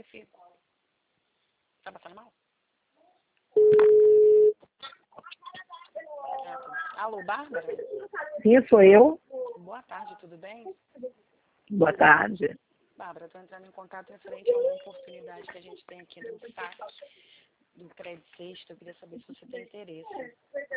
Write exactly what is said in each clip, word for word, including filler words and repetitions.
verifico. Tá passando mal? Alô, Bárbara? Sim, sou eu. Boa tarde, tudo bem? Boa tarde. Bárbara, estou entrando em contato referente a uma oportunidade que a gente tem aqui no S A C, do Crédito Sexta. Eu queria saber se você tem interesse.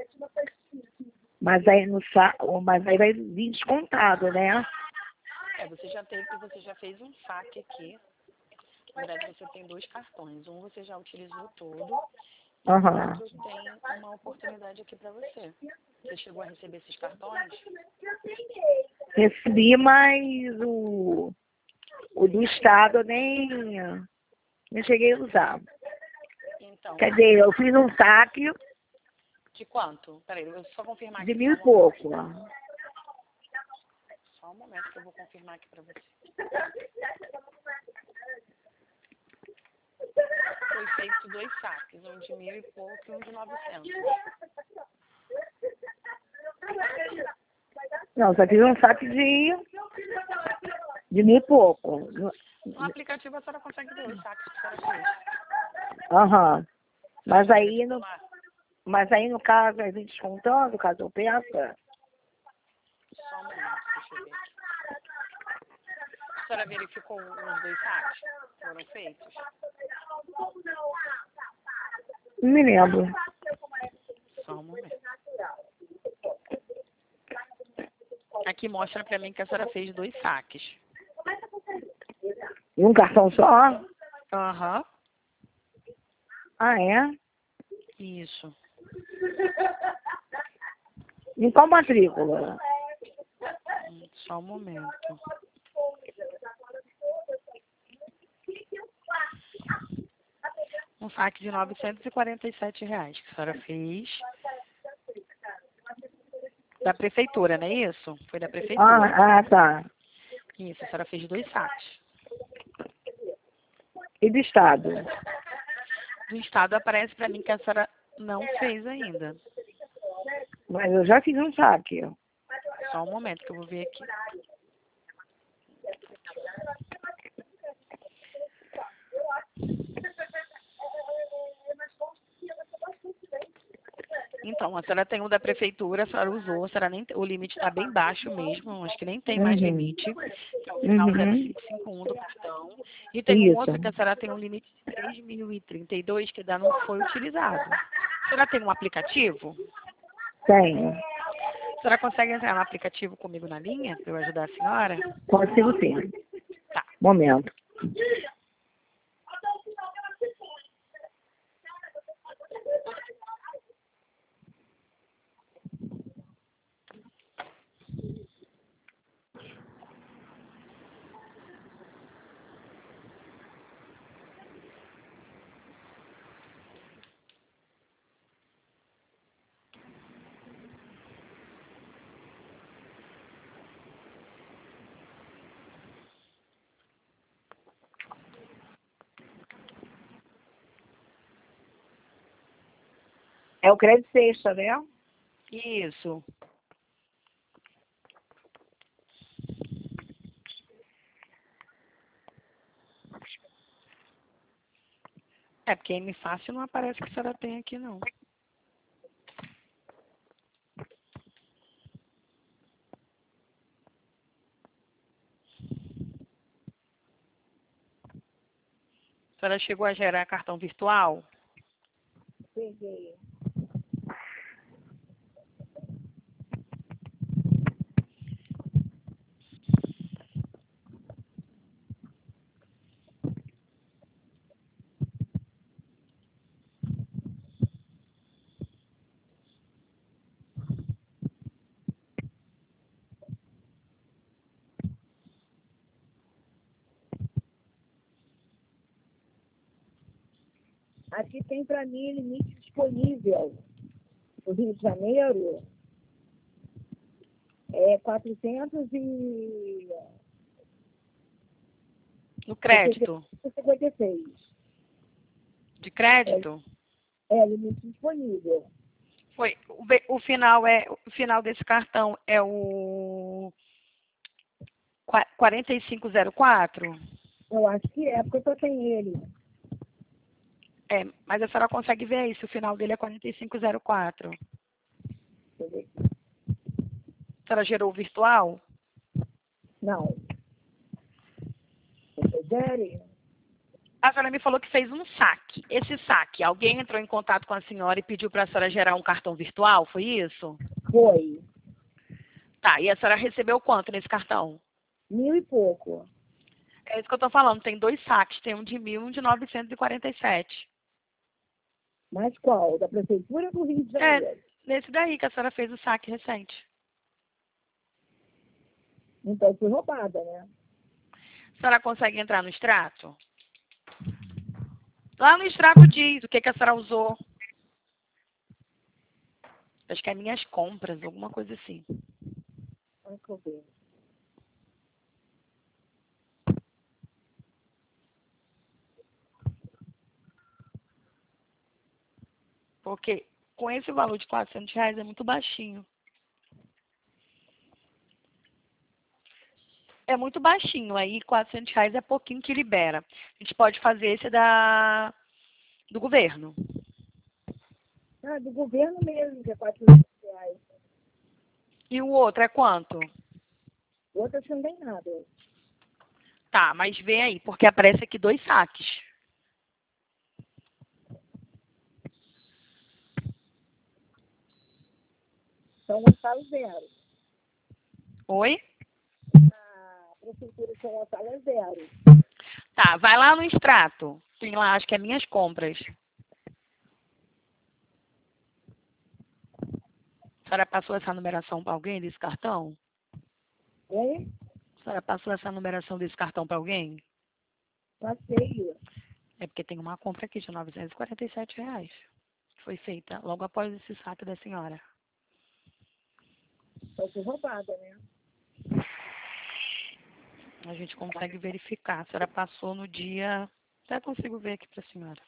Mas aí, no, sa- mas aí vai vir descontado, né? É, você já teve, você já fez um saque aqui. Na verdade, você tem dois cartões. Um você já utilizou todo e o Aham. outro tem uma oportunidade aqui para você. Você chegou a receber esses cartões? Recebi, mas o, o do Estado eu nem, nem cheguei a usar. Então, Quer dizer, eu fiz um saque de quanto? Peraí, eu vou só confirmar de aqui. mil Só e um momento. pouco. Só um momento que eu vou confirmar aqui para você. Foi feito dois saques, um de mil e pouco e um de novecentos. Não, só fiz um saque de, de mil e pouco. No aplicativo a senhora consegue ver os saques que a senhora fez. Aham. Mas Já aí, verificou no, lá? mas aí, no caso, vai vir descontando, caso eu peça. Só um momento, deixa eu ver aqui. A senhora verificou os dois saques que foram feitos? Não me lembro. Só um momento. Aqui mostra pra mim que a senhora fez dois saques. E um cartão só? Aham. Ah, é? Isso. Em qual matrícula? Hum, Só um momento. Um saque de novecentos e quarenta e sete reais que a senhora fez. Da prefeitura, não é isso? Foi da prefeitura. Ah, ah, tá. Isso, a senhora fez dois saques. E do Estado? Do estado aparece pra mim que a senhora não fez ainda. Mas eu já fiz um saque. Só um momento que eu vou ver aqui. Então, a senhora tem o da prefeitura, a senhora usou, a senhora nem, o limite está bem baixo mesmo, acho que nem tem mais Uhum. limite, que é o final Uhum. zero cinco cinco um do cartão. E tem um Isso. outro que a senhora tem um limite de três mil e trinta e dois que ainda não foi utilizado. A senhora tem um aplicativo? Tenho. A senhora consegue entrar no aplicativo comigo na linha, para eu ajudar a senhora? Consigo sim. Tá. Momento. É o crédito sexta, né? Isso. É, porque M Fácil não aparece que a senhora tem aqui, não. A senhora chegou a gerar cartão virtual? Peguei. Aqui tem para mim limite disponível. No Rio de Janeiro é quatrocentos e No crédito? cinquenta e seis. De crédito? É, é limite disponível. Foi. O, be- o final é o final desse cartão é o qua- quarenta e cinco zero quatro? Eu acho que é, porque eu só tenho ele. É, mas a senhora consegue ver aí se o final dele é quarenta e cinco zero quatro. Deixa eu ver aqui. A senhora gerou o virtual? Não. Gere? A senhora me falou que fez um saque. Esse saque, alguém entrou em contato com a senhora e pediu para a senhora gerar um cartão virtual, foi isso? Foi. Tá, e a senhora recebeu quanto nesse cartão? Mil e pouco. É isso que eu estou falando, tem dois saques, tem um de mil e um de novecentos e quarenta e sete. Mas qual? Da Prefeitura do Rio de É, Janeiro? nesse daí que a senhora fez o saque recente. Então foi roubada, né? A senhora consegue entrar no extrato? Lá no extrato diz o que, que a senhora usou. Acho que é minhas compras, alguma coisa assim. Olha que eu vejo. Porque com esse valor de quatrocentos reais é muito baixinho. É muito baixinho, aí quatrocentos reais é pouquinho que libera. A gente pode fazer esse da, do governo. Ah, do governo mesmo, que é quatrocentos reais. E o outro é quanto? O outro acho que não tem nada. Tá, mas vem aí, porque aparece aqui dois saques. São Gonçalo zero. Oi? A Prefeitura de São Gonçalo é zero. Tá, vai lá no extrato. Tem lá, acho que é minhas compras. A senhora passou essa numeração para alguém desse cartão? Oi? A senhora passou essa numeração desse cartão para alguém? Passeio. É porque tem uma compra aqui de novecentos e quarenta e sete reais. Que foi feita logo após esse saque da senhora. Então foi roubada, né? A gente consegue verificar. A senhora passou no dia... Até consigo ver aqui para a senhora.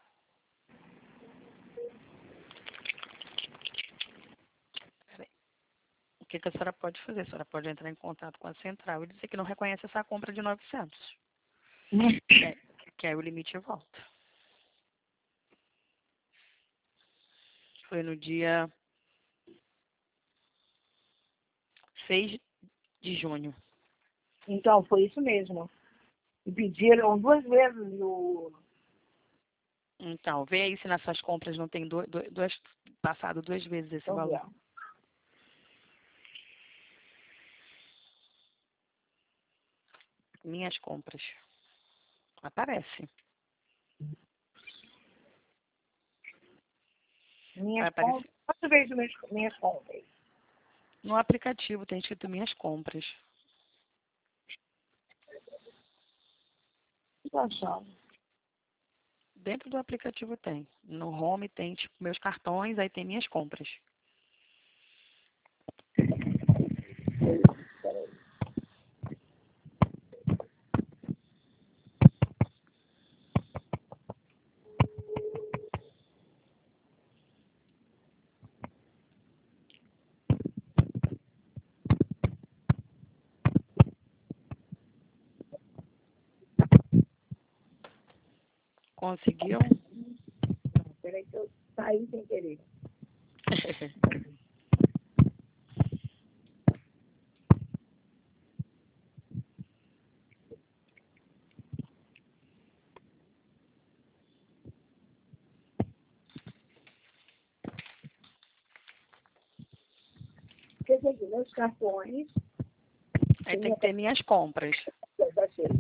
Peraí. O que, que a senhora pode fazer? A senhora pode entrar em contato com a central e dizer que não reconhece essa compra de novecentos. Que é, que aí o limite volta. Foi no dia seis de junho. Então, foi isso mesmo. E pediram duas vezes o... Então, vê aí se nas suas compras não tem du du duas, passado duas vezes esse Vamos ver. valor. Minhas compras. Aparece. Vai Minhas aparecer. compras. Quantas vezes minhas, minhas compras? No aplicativo tem escrito minhas compras. Não tô achando. Dentro do aplicativo tem. No home tem, tipo, meus cartões, aí tem minhas compras. Peraí. Conseguiu? Não, peraí que eu saí sem querer. Porque aqui, meus cartões, Aí tem que ter minhas compras. eu já achei.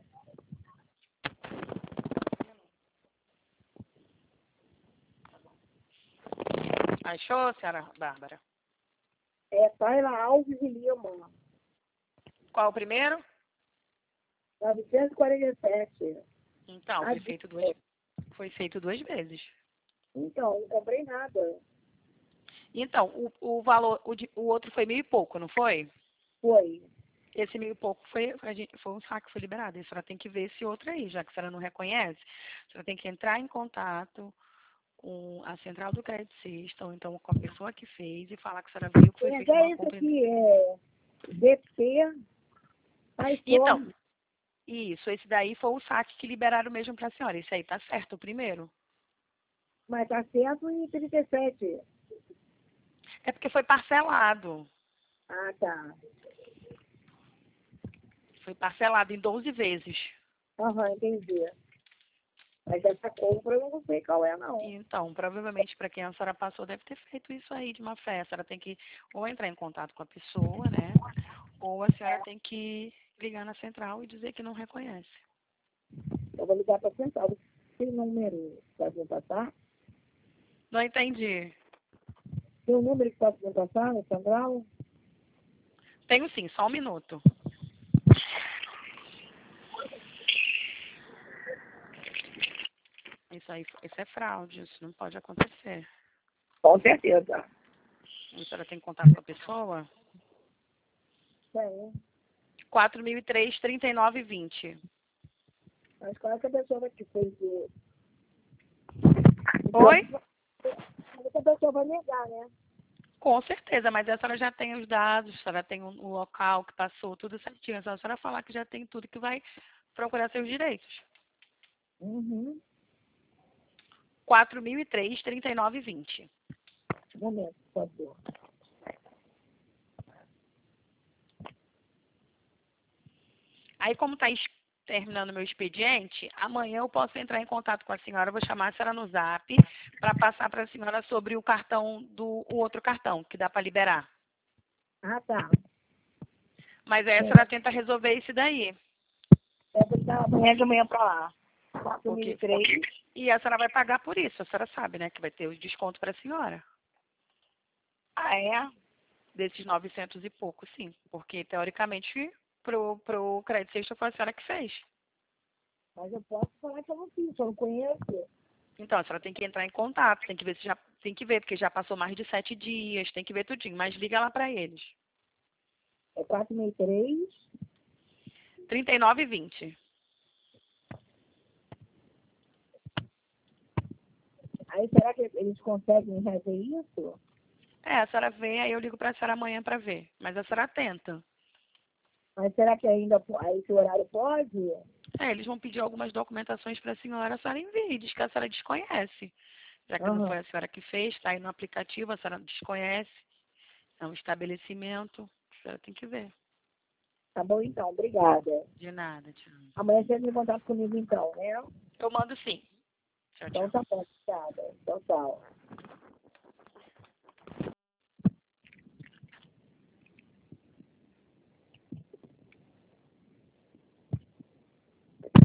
Achou, senhora Bárbara? É Taila Alves e Lima, Qual o primeiro? novecentos e quarenta e sete. Então, Ah, foi feito duas, foi feito duas vezes. então, não comprei nada. Então, o, o valor, o, de- o outro foi mil e pouco, não foi? Foi. Esse mil e pouco foi, a gente, foi um saque que foi liberado. E a senhora tem que ver esse outro aí, já que a senhora não reconhece. A senhora tem que entrar em contato com a central do Crédito Sexta, ou então com a pessoa que fez, e falar que a senhora viu que foi Tem feita até uma esse compra. aqui, é D P Então, iPhone. Isso, esse daí foi o saque que liberaram mesmo para a senhora. Esse aí tá certo, o primeiro. Mas tá cento e trinta e sete. É porque foi parcelado. Ah, tá. Foi parcelado em doze vezes. Aham, entendi. Mas essa compra eu não sei qual é, não. Então, provavelmente para quem a senhora passou deve ter feito isso aí de má fé. A senhora tem que ou entrar em contato com a pessoa, né? Ou a senhora tem que ligar na central e dizer que não reconhece. Eu vou ligar para a central. Tem número que pode me passar? Não entendi. Tem um número que pode me passar na central? Tenho sim, só um minuto. Isso aí, isso é fraude, isso não pode acontecer. Com certeza. A senhora tem contato com a pessoa? Tem. quatro mil e três, trinta e nove, vinte. Mas qual é que a pessoa que fez o... Oi? Essa pessoa vai negar, né? Com certeza, mas a senhora já tem os dados, a senhora tem o, o local que passou, tudo certinho. É só a senhora falar que já tem tudo que vai procurar seus direitos. Uhum. quatro mil e três, trinta e nove, vinte. Um momento, por favor. Aí, como está terminando meu expediente, amanhã eu posso entrar em contato com a senhora, eu vou chamar a senhora no zap para passar para a senhora sobre o cartão do o outro cartão que dá para liberar. Ah, tá. Mas aí a É, senhora tenta resolver isso daí. é porque amanhã de manhã para lá. quatro mil e Porque, três. e a senhora vai pagar por isso, a senhora sabe, né? Que vai ter o desconto para a senhora. Ah, é? Desses novecentos e pouco, sim. Porque, teoricamente, pro, pro crédito sexta foi a senhora que fez. Mas eu posso falar que eu não fiz, eu não conheço. Então, a senhora tem que entrar em contato, tem que ver se já. Tem que ver, porque já passou mais de sete dias, tem que ver tudinho. Mas liga lá para eles. É quatro mil e três. trinta e nove e vinte. Aí será que eles conseguem rever isso? É, a senhora vê, aí eu ligo para a senhora amanhã para ver. Mas a senhora tenta. Mas será que ainda po- aí esse horário pode? É, eles vão pedir algumas documentações para a senhora, a senhora envia, e diz que a senhora desconhece. Já que não Aham. foi a senhora que fez, está aí no aplicativo, a senhora desconhece. É um estabelecimento, a senhora tem que ver. Tá bom então, obrigada. De nada, tchau. Amanhã você entra em contato comigo então, né? Eu mando sim. Tchau, Então tchau. tá bom, obrigada. Tchau, tchau.